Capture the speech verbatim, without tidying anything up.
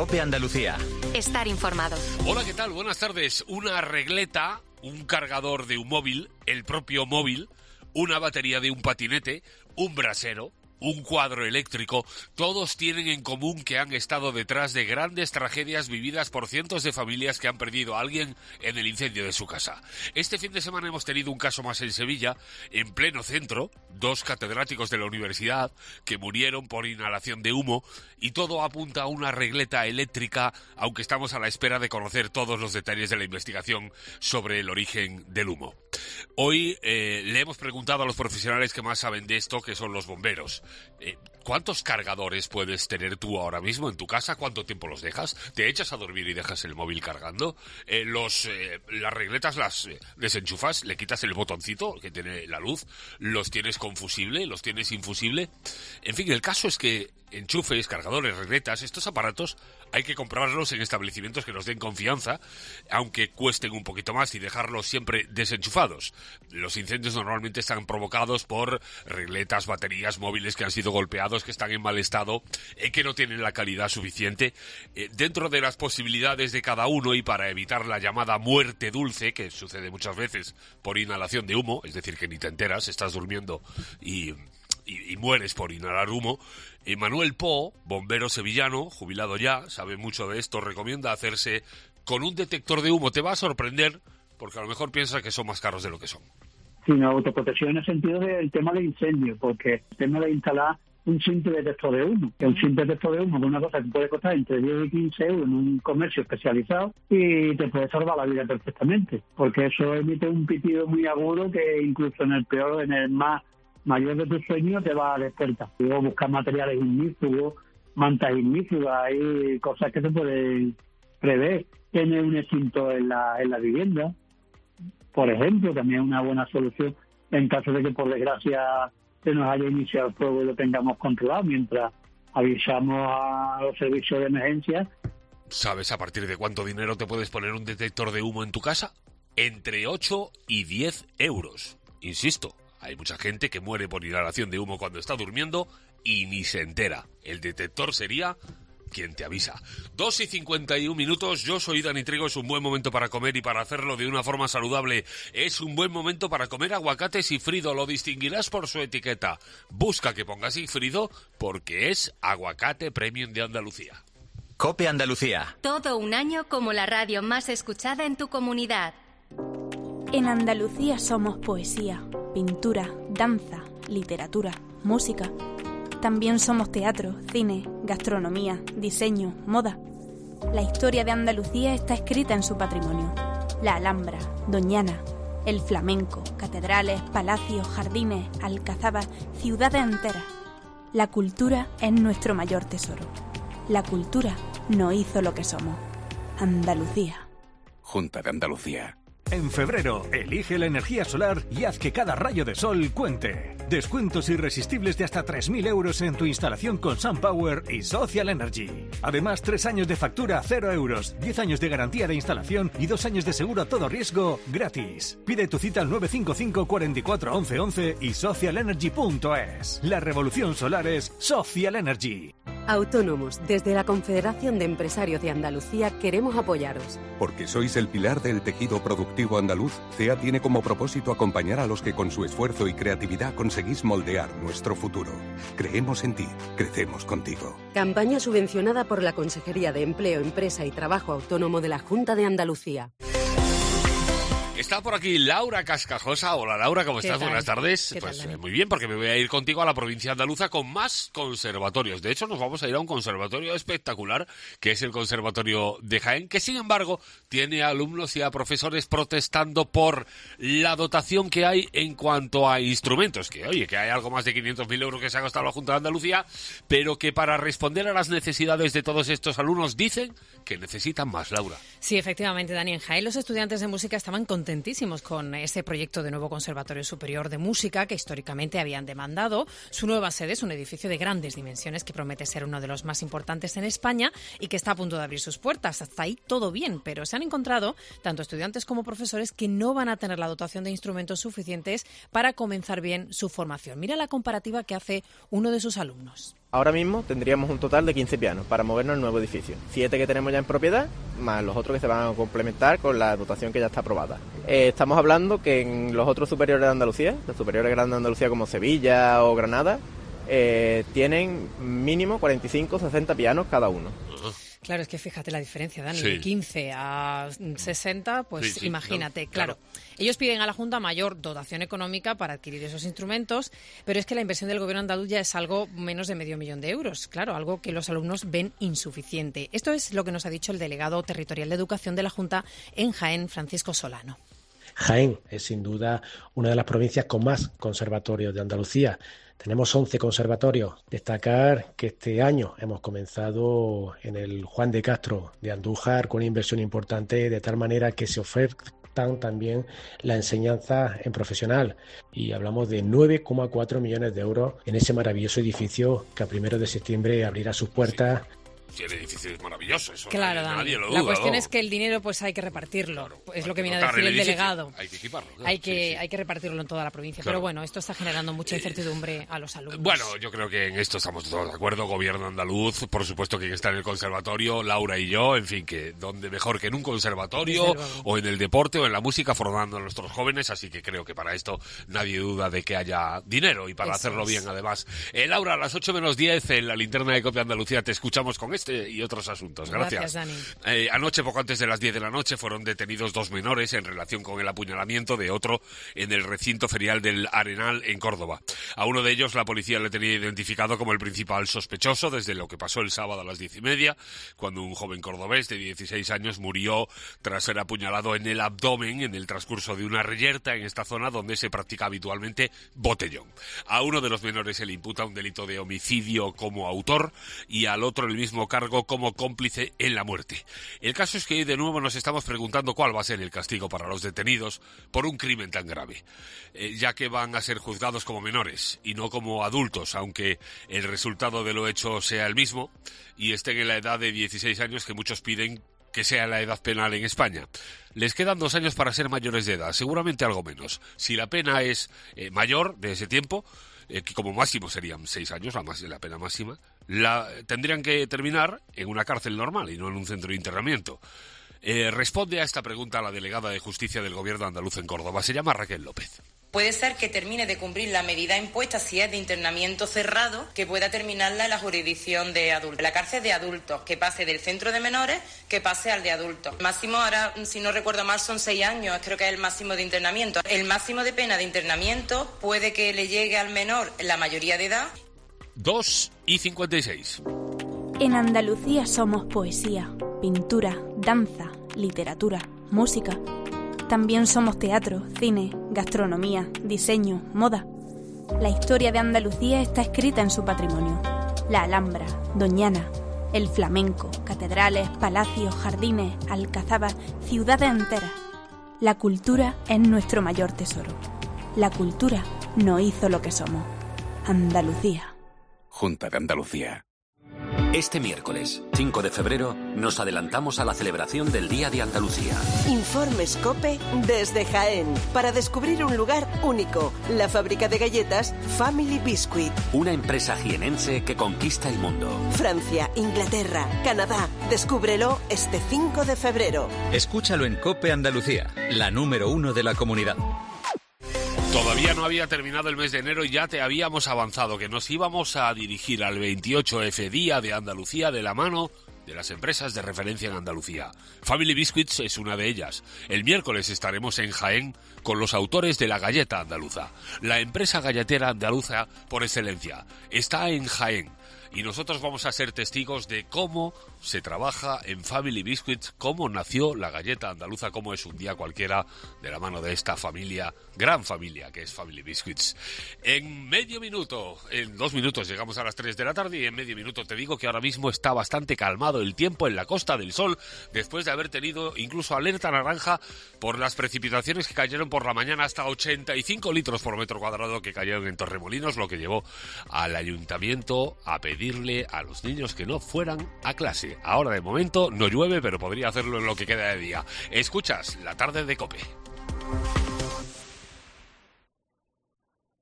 COPE Andalucía. Estar informado. Hola, ¿qué tal? Buenas tardes. Una regleta, un cargador de un móvil, el propio móvil, una batería de un patinete, un brasero, un cuadro eléctrico, todos tienen en común que han estado detrás de grandes tragedias vividas por cientos de familias que han perdido a alguien en el incendio de su casa. Este fin de semana hemos tenido un caso más en Sevilla, en pleno centro, dos catedráticos de la universidad que murieron por inhalación de humo, y todo apunta a una regleta eléctrica, aunque estamos a la espera de conocer todos los detalles de la investigación sobre el origen del humo. Hoy eh, le hemos preguntado a los profesionales que más saben de esto, que son los bomberos. Eh, ¿Cuántos cargadores puedes tener tú ahora mismo en tu casa? ¿Cuánto tiempo los dejas? ¿Te echas a dormir y dejas el móvil cargando? Eh, los, eh, las regletas las eh, desenchufas, le quitas el botoncito que tiene la luz, los tienes con fusible, los tienes infusible. En fin, el caso es que enchufes, cargadores, regletas, estos aparatos hay que comprarlos en establecimientos que nos den confianza, aunque cuesten un poquito más, y dejarlos siempre desenchufados. Los incendios normalmente están provocados por regletas, baterías, móviles que han sido golpeados, que están en mal estado, eh, que no tienen la calidad suficiente. Eh, dentro de las posibilidades de cada uno, y para evitar la llamada muerte dulce, que sucede muchas veces por inhalación de humo, es decir, que ni te enteras, estás durmiendo y... Y, y mueres por inhalar humo, eh, Manuel Po, bombero sevillano, jubilado ya, sabe mucho de esto, recomienda hacerse con un detector de humo. Te va a sorprender, porque a lo mejor piensas que son más caros de lo que son. Sí, una autoprotección en el sentido del tema de incendio, porque el tema de instalar un simple detector de humo, que un simple detector de humo es una cosa que puede costar entre diez y quince euros en un comercio especializado y te puede salvar la vida perfectamente, porque eso emite un pitido muy agudo que incluso en el peor, en el más mayor de tus sueños te va a despertar. Luego buscar materiales ignífugos, mantas ignífugas, hay cosas que se pueden prever. Tener un extintor en la, en la vivienda, por ejemplo, también es una buena solución en caso de que por desgracia se nos haya iniciado el fuego y lo tengamos controlado mientras avisamos a los servicios de emergencia. ¿Sabes a partir de cuánto dinero te puedes poner un detector de humo en tu casa? Entre ocho y diez euros. Insisto, hay mucha gente que muere por inhalación de humo cuando está durmiendo y ni se entera. El detector sería quien te avisa. Dos y cincuenta y un minutos, yo soy Dani Trigo. Es un buen momento para comer y para hacerlo de una forma saludable. Es un buen momento para comer aguacate Sigfrido, lo distinguirás por su etiqueta. Busca que ponga Sigfrido porque es aguacate premium de Andalucía. COPE Andalucía. Todo un año como la radio más escuchada en tu comunidad. En Andalucía somos poesía, pintura, danza, literatura, música. También somos teatro, cine, gastronomía, diseño, moda. La historia de Andalucía está escrita en su patrimonio. La Alhambra, Doñana, el flamenco, catedrales, palacios, jardines, alcazabas, ciudades enteras. La cultura es nuestro mayor tesoro. La cultura nos hizo lo que somos. Andalucía. Junta de Andalucía. En febrero, elige la energía solar y haz que cada rayo de sol cuente. Descuentos irresistibles de hasta tres mil euros en tu instalación con SunPower y Social Energy. Además, tres años de factura a cero euros, diez años de garantía de instalación y dos años de seguro a todo riesgo gratis. Pide tu cita al nueve cinco cinco, cuatro cuatro, once once y social energy punto es. La revolución solar es Social Energy. Autónomos, desde la Confederación de Empresarios de Andalucía queremos apoyaros. Porque sois el pilar del tejido productivo andaluz, C E A tiene como propósito acompañar a los que con su esfuerzo y creatividad conseguís moldear nuestro futuro. Creemos en ti, crecemos contigo. Campaña subvencionada por la Consejería de Empleo, Empresa y Trabajo Autónomo de la Junta de Andalucía. Está por aquí Laura Cascajosa. Hola Laura, ¿cómo estás? Tal? Buenas tardes. Pues tal, eh, muy bien, porque me voy a ir contigo a la provincia andaluza con más conservatorios. De hecho, nos vamos a ir a un conservatorio espectacular, que es el Conservatorio de Jaén, que sin embargo tiene a alumnos y a profesores protestando por la dotación que hay en cuanto a instrumentos. Que oye, que hay algo más de quinientos mil euros que se ha gastado la Junta de Andalucía, pero que para responder a las necesidades de todos estos alumnos dicen que necesitan más, Laura. Sí, efectivamente, Dani. En Jaén los estudiantes de música estaban contentísimos con ese proyecto de nuevo Conservatorio Superior de Música que históricamente habían demandado. Su nueva sede es un edificio de grandes dimensiones que promete ser uno de los más importantes en España y que está a punto de abrir sus puertas. Hasta ahí todo bien, pero se han encontrado tanto estudiantes como profesores que no van a tener la dotación de instrumentos suficientes para comenzar bien su formación. Mira la comparativa que hace uno de sus alumnos. Ahora mismo tendríamos un total de quince pianos para movernos en el nuevo edificio. siete que tenemos ya en propiedad, más los otros que se van a complementar con la dotación que ya está aprobada. Eh, estamos hablando que en los otros superiores de Andalucía, los superiores grandes de Andalucía como Sevilla o Granada, eh, tienen mínimo cuarenta y cinco, sesenta pianos cada uno. Claro, es que fíjate la diferencia, Dani, Sí. de quince a sesenta, pues Sí, sí, imagínate, no, claro. claro. Ellos piden a la Junta mayor dotación económica para adquirir esos instrumentos, pero es que la inversión del gobierno andaluz ya es algo menos de medio millón de euros, claro, algo que los alumnos ven insuficiente. Esto es lo que nos ha dicho el delegado territorial de Educación de la Junta en Jaén, Francisco Solano. Jaén es sin duda una de las provincias con más conservatorios de Andalucía. Tenemos once conservatorios. Destacar que este año hemos comenzado en el Juan de Castro de Andújar con una inversión importante, de tal manera que se ofertan también la enseñanza en profesional. Y hablamos de nueve coma cuatro millones de euros en ese maravilloso edificio que a primero de septiembre abrirá sus puertas. Sí, el edificio es maravilloso, eso Claro, nadie, Dani. nadie lo La duda. cuestión ¿no? es que el dinero pues hay que repartirlo. Claro, es lo que viene a dotar decir el el edificio, delegado. Hay que equiparlo. Claro. Hay que, Sí, sí. hay que repartirlo en toda la provincia. Claro. Pero bueno, esto está generando mucha incertidumbre a los alumnos. Bueno, yo creo que en esto estamos todos de acuerdo. Gobierno andaluz, por supuesto que está en el conservatorio, Laura y yo, en fin, que donde mejor que en un conservatorio o en el deporte o en la música formando a nuestros jóvenes, así que creo que para esto nadie duda de que haya dinero y para Eso hacerlo es. bien además. Eh, Laura, a las ocho menos diez en la linterna de Copia Andalucía te escuchamos con este y otros asuntos. Gracias. Gracias, Dani. Eh, anoche, poco antes de las diez de la noche, fueron detenidos dos menores en relación con el apuñalamiento de otro en el recinto ferial del Arenal en Córdoba. A uno de ellos la policía le tenía identificado como el principal sospechoso desde lo que pasó el sábado a las diez y media, cuando un joven cordobés de dieciséis años murió tras ser apuñalado en el abdomen en el transcurso de una reyerta en esta zona donde se practica habitualmente botellón. A uno de los menores se le imputa un delito de homicidio como autor y al otro el mismo cargo como cómplice en la muerte. El caso es que hoy de nuevo nos estamos preguntando cuál va a ser el castigo para los detenidos por un crimen tan grave, eh, ya que van a ser juzgados como menores y no como adultos, aunque el resultado de lo hecho sea el mismo y estén en la edad de dieciséis años que muchos piden que sea la edad penal en España. Les quedan dos años para ser mayores de edad, seguramente algo menos. Si la pena es eh, mayor de ese tiempo, eh, que como máximo serían seis años, la, más, la pena máxima, la tendrían que terminar en una cárcel normal y no en un centro de internamiento. Eh, responde a esta pregunta la delegada de Justicia del Gobierno andaluz en Córdoba. Se llama Raquel López. Puede ser que termine de cumplir la medida impuesta si es de internamiento cerrado, que pueda terminarla en la jurisdicción de adultos. La cárcel de adultos, que pase del centro de menores, que pase al de adultos. El máximo, ahora, si no recuerdo mal, son seis años, creo que es el máximo de internamiento. El máximo de pena de internamiento puede que le llegue al menor la mayoría de edad. dos y cincuenta y seis. En Andalucía somos poesía, pintura, danza, literatura, música. También somos teatro, cine, gastronomía, diseño, moda. La historia de Andalucía está escrita en su patrimonio. La Alhambra, Doñana, el flamenco, catedrales, palacios, jardines, alcazabas, ciudades enteras. La cultura es nuestro mayor tesoro. La cultura nos hizo lo que somos. Andalucía. Junta de Andalucía. Este miércoles, cinco de febrero, nos adelantamos a la celebración del Día de Andalucía. Informes COPE desde Jaén para descubrir un lugar único, la fábrica de galletas Family Biscuit. Una empresa jienense que conquista el mundo. Francia, Inglaterra, Canadá, descúbrelo este cinco de febrero. Escúchalo en COPE Andalucía, la número uno de la comunidad. Todavía no había terminado el mes de enero y ya te habíamos avanzado que nos íbamos a dirigir al veintiocho F Día de Andalucía de la mano de las empresas de referencia en Andalucía. Family Biscuits es una de ellas. El miércoles estaremos en Jaén con los autores de la galleta andaluza. La empresa galletera andaluza por excelencia está en Jaén. Y nosotros vamos a ser testigos de cómo se trabaja en Family Biscuits, cómo nació la galleta andaluza, cómo es un día cualquiera de la mano de esta familia, gran familia que es Family Biscuits. En medio minuto, en dos minutos llegamos a las tres de la tarde y en medio minuto te digo que ahora mismo está bastante calmado el tiempo en la Costa del Sol después de haber tenido incluso alerta naranja por las precipitaciones que cayeron por la mañana, hasta ochenta y cinco litros por metro cuadrado que cayeron en Torremolinos, lo que llevó al ayuntamiento a pedir a los niños que no fueran a clase. Ahora de momento no llueve, pero podría hacerlo en lo que queda de día. Escuchas La Tarde de COPE.